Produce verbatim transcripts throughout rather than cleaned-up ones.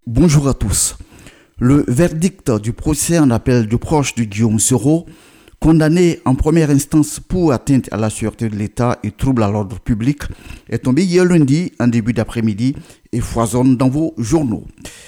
Bonjour à tous. Le verdict du procès en appel du proche de Guillaume Soro, condamné en première instance pour atteinte à la sûreté de l'État et trouble à l'ordre public, est tombé hier lundi en début d'après-midi et foisonne dans vos journaux.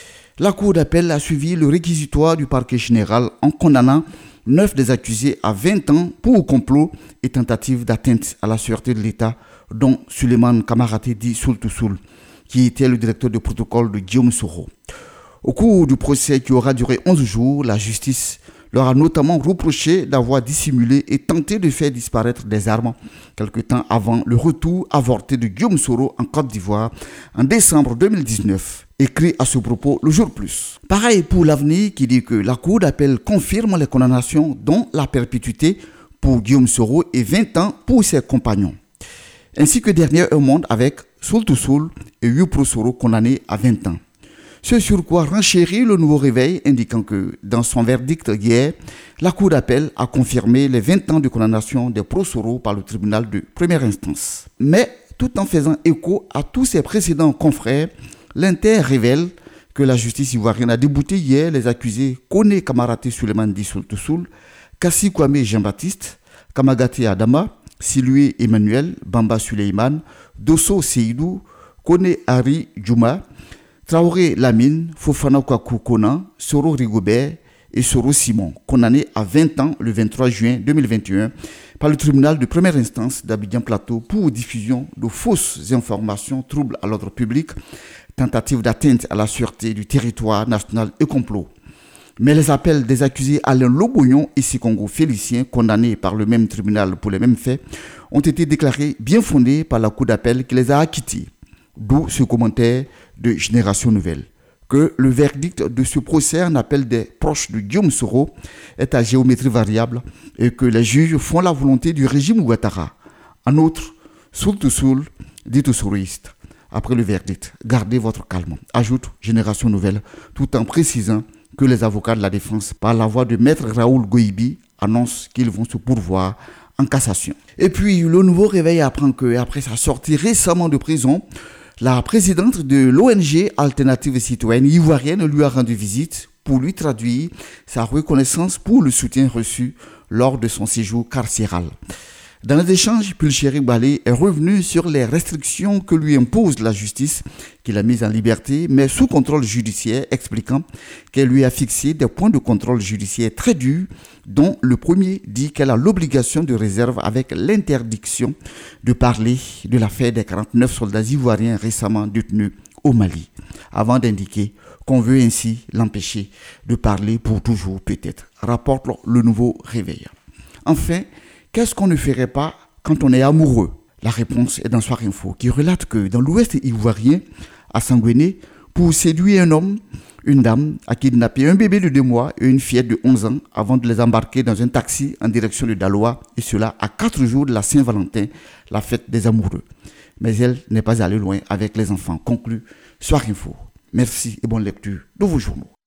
La Cour d'appel a suivi le réquisitoire du parquet général en condamnant neuf des accusés à vingt ans pour complot et tentative d'atteinte à la sûreté de l'État, dont Suleiman Kamaraté dit Soul-to-Soul, qui était le directeur de protocole de Guillaume Soro. Au cours du procès qui aura duré onze jours, la justice leur a notamment reproché d'avoir dissimulé et tenté de faire disparaître des armes quelque temps avant le retour avorté de Guillaume Soro en Côte d'Ivoire en décembre deux mille dix-neuf. Écrit à ce propos le jour plus. Pareil pour l'avenir qui dit que la Cour d'appel confirme les condamnations dont la perpétuité pour Guillaume Soro et vingt ans pour ses compagnons. Ainsi que dernier un monde avec Soul-to-Soul et Yupro Soro condamnés à vingt ans. Ce sur quoi renchérit le nouveau réveil, indiquant que dans son verdict hier, la Cour d'appel a confirmé les vingt ans de condamnation des pro-Soro par le tribunal de première instance. Mais tout en faisant écho à tous ses précédents confrères, l'Inter révèle que la justice ivoirienne a débouté hier les accusés Kone Kamaraté Suleiman Di Soul-to-Soul, Kassi Kwame Jean-Baptiste, Kamagaté Adama, Silue Emmanuel, Bamba Suleiman, Dosso Seydou, Kone Hari Djouma, Traoré Lamine, Fofana Kwaku Kona, Soro Rigobert et Soro Simon, condamnés à vingt ans le vingt-trois juin deux mille vingt et un par le tribunal de première instance d'Abidjan Plateau pour diffusion de fausses informations, troubles à l'ordre public, tentative d'atteinte à la sûreté du territoire national et complot. Mais les appels des accusés Alain Loboyon et Sikongo Félicien, condamnés par le même tribunal pour les mêmes faits, ont été déclarés bien fondés par la Cour d'appel qui les a acquittés. D'où ce commentaire de Génération Nouvelle, que le verdict de ce procès en appel des proches de Guillaume Soro est à géométrie variable et que les juges font la volonté du régime Ouattara. En outre, Soul-to-Soul dit aux soroïstes, après le verdict, gardez votre calme, ajoute Génération Nouvelle, tout en précisant que les avocats de la défense, par la voix de Maître Raoul Goïbi, annoncent qu'ils vont se pourvoir en cassation. Et puis, le nouveau réveil apprend qu'après sa sortie récemment de prison, la présidente de l'O N G Alternative Citoyenne ivoirienne lui a rendu visite pour lui traduire sa reconnaissance pour le soutien reçu lors de son séjour carcéral. Dans les échanges, Pulchéri Balé est revenu sur les restrictions que lui impose la justice, qu'il a mises en liberté, mais sous contrôle judiciaire, expliquant qu'elle lui a fixé des points de contrôle judiciaire très durs, dont le premier dit qu'elle a l'obligation de réserve avec l'interdiction de parler de l'affaire des quarante-neuf soldats ivoiriens récemment détenus au Mali, avant d'indiquer qu'on veut ainsi l'empêcher de parler pour toujours peut-être, rapporte le nouveau réveil. Enfin, qu'est-ce qu'on ne ferait pas quand on est amoureux? La réponse est dans Soir Info, qui relate que dans l'ouest ivoirien, à Sangouéné, pour séduire un homme, une dame a kidnappé un bébé de deux mois et une fillette de onze ans avant de les embarquer dans un taxi en direction de Daloa, et cela à quatre jours de la Saint-Valentin, la fête des amoureux. Mais elle n'est pas allée loin avec les enfants. Conclut Soir Info. Merci et bonne lecture de vos journaux.